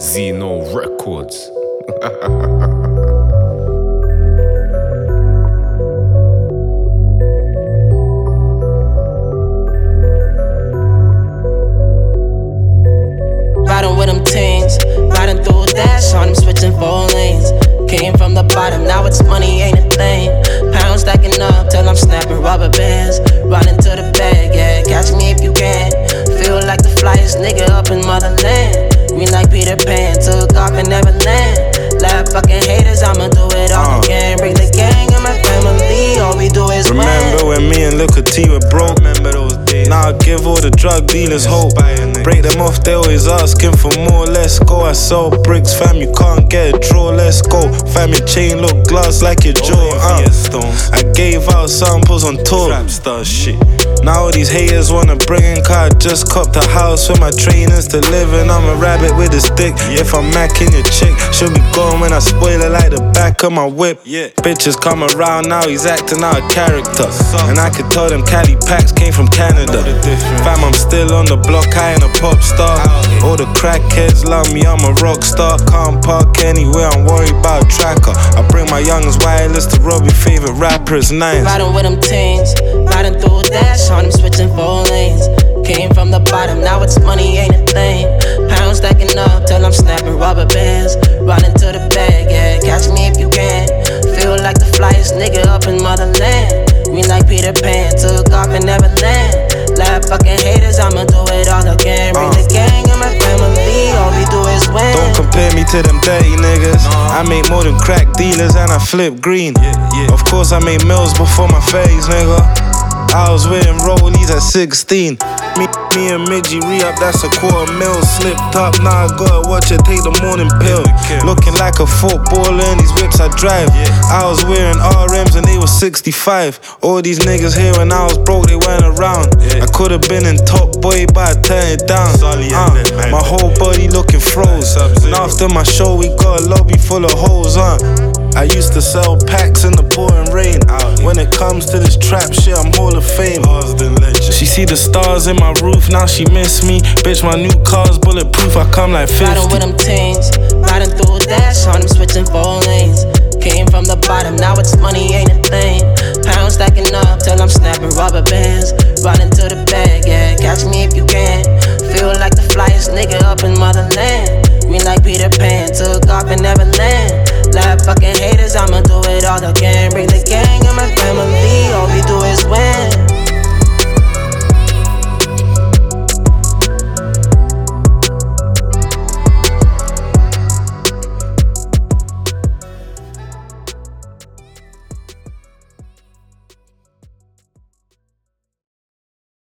Zeno Records. Riding with them teens, riding through a dash on them, switching 4 lanes. Came from the bottom, now it's money ain't a thing. Pounds stacking up till I'm snapping rubber bands. Running to the bag, yeah, catch me if you can. Feel like the flyest nigga up in motherland. Green like Peter Pan, took off and never land. Laugh fucking haters, I'ma do it all again. Bring the gang and my family, all we do is win. Remember when me and Lil T were broke? Remember those days? Now I give all the drug dealers hope. Break them off, they always asking for more. Let's go. I sell bricks, fam, you can't get a draw. Let's go. Fam, your chain look glass like your jaw. I gave out samples on tour. Trapstar shit. Now all these haters wanna bring in car. Just copped a house with my trainers to live in. I'm a rabbit with a stick. If I'm macking your chick, she'll be gone when I spoil her like the back of my whip. Bitches come around now, he's acting out of character. And I could tell them Cali packs came from Canada. Fam, I'm still on the block, I ain't a pop star. All the crackheads love me, I'm a rock star. Can't park anywhere, I'm worried about a tracker. I bring my youngest wireless to rub your favorite rappers, nice. Riding with them teens, riding through a dash on them, switching 4 lanes. Came from the bottom, now it's money ain't a thing. Pounds stacking up till I'm snapping rubber bands. Running to the bag, yeah, catch me if you can. Feel like the flyest nigga up in motherland. Green like Peter Pan, took off and never land. Laugh fucking haters, I'ma do it all again. Bring the gang and my family, all we do is win. Don't compare me to them dirty niggas. I make more than crack dealers and I flip green. Of course I made mills before my phase, nigga. I was wearing rollies at 16. Me and Midgie re-up, that's a $250,000. Slipped up, now I gotta watch it, take the morning pill. Looking like a footballer in these whips I drive. I was wearing RMs and they were 65. All these niggas here when I was broke, they weren't around. I could've been in Top Boy, but I turned it down. My whole body looking froze. And after my show, we got a lobby full of hoes, I used to sell packs in the pouring rain. When it comes to this trap shit, I'm Hall of Fame. She see the stars in my roof, now she miss me. Bitch, my new car's bulletproof, I come like 50. Riding with them teens, riding through a dash on them, switching 4 lanes. Came from the bottom, now it's money ain't a thing. Pounds stacking up till I'm snapping rubber bands. Running to the bag, yeah, catch me if you can. Feel like the flyest nigga up in motherland. Green like Peter Pan, took off and never land. Laugh fucking haters, I'ma do it all again. Bring the gang and my